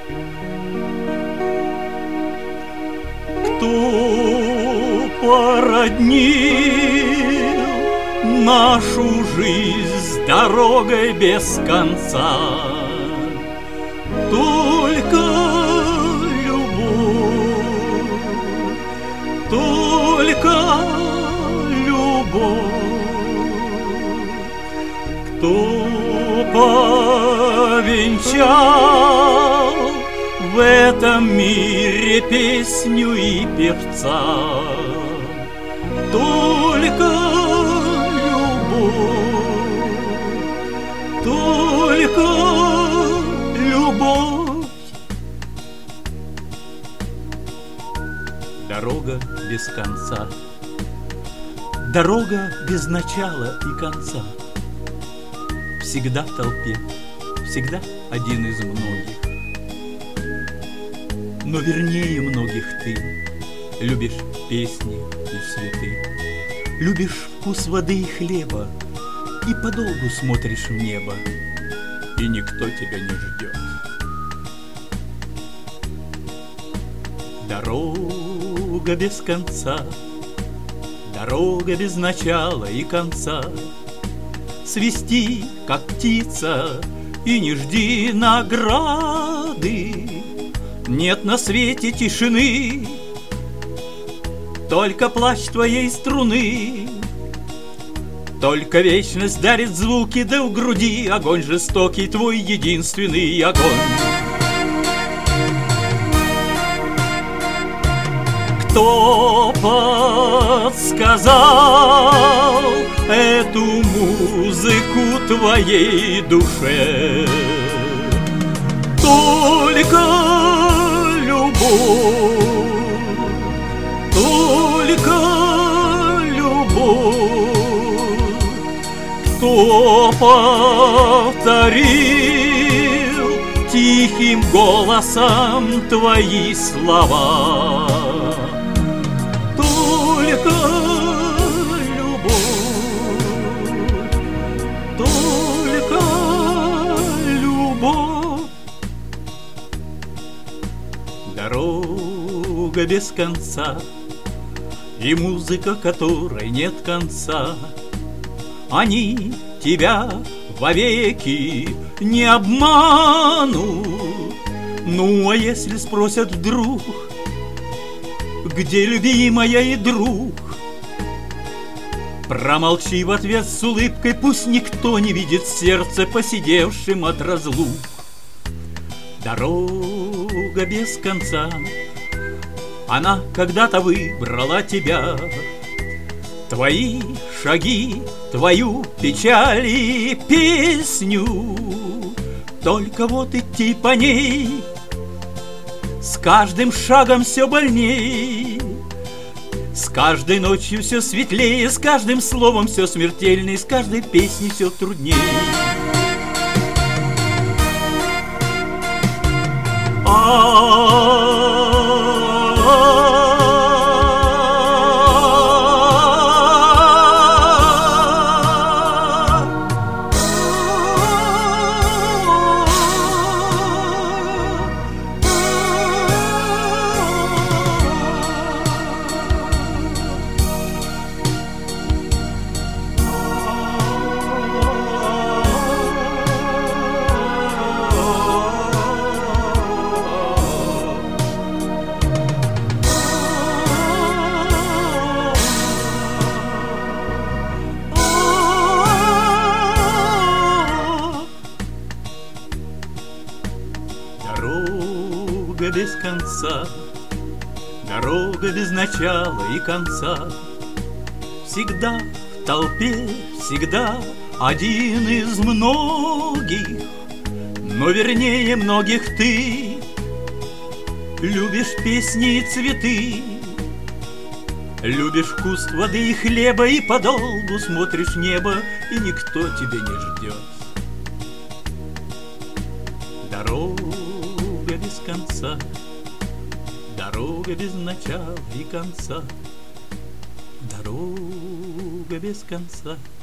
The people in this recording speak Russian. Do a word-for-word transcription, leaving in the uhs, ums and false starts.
Кто породнил нашу жизнь с дорогой без конца? Только любовь, только любовь. Кто повенчал в этом мире песню и певца? Только любовь, только любовь. Дорога без конца, дорога без начала и конца. Всегда в толпе, всегда один из многих. Но вернее многих ты любишь песни и цветы, любишь вкус воды и хлеба, и подолгу смотришь в небо, и никто тебя не ждет. Дорога без конца, дорога без начала и конца. Свисти, как птица, и не жди награды. Нет на свете тишины, только плач твоей струны. Только вечность дарит звуки, да в груди огонь жестокий, твой единственный огонь. Кто подсказал эту музыку твоей душе? Только любовь, только любовь. Кто повторил тихим голосом твои слова? Только любовь, только любовь. Дорога без конца, и музыка, которой нет конца. Они тебя вовеки не обманут. Ну, а если спросят вдруг, где любимая и друг? Промолчи в ответ с улыбкой, пусть никто не видит сердце, посидевшим от разлук. Дорога без конца, она когда-то выбрала тебя. Твои шаги, твою печаль и песню. Только вот идти по ней с каждым шагом все больней, с каждой ночью все светлее, с каждым словом все смертельнее, с каждой песней все трудней. Дорога без конца, дорога без начала и конца. Всегда в толпе, всегда один из многих, но вернее многих ты любишь песни и цветы, любишь вкус воды и хлеба, и подолгу смотришь в небо, и никто тебя не ждет. Дорога без конца, дорога без начала и конца, дорога без конца.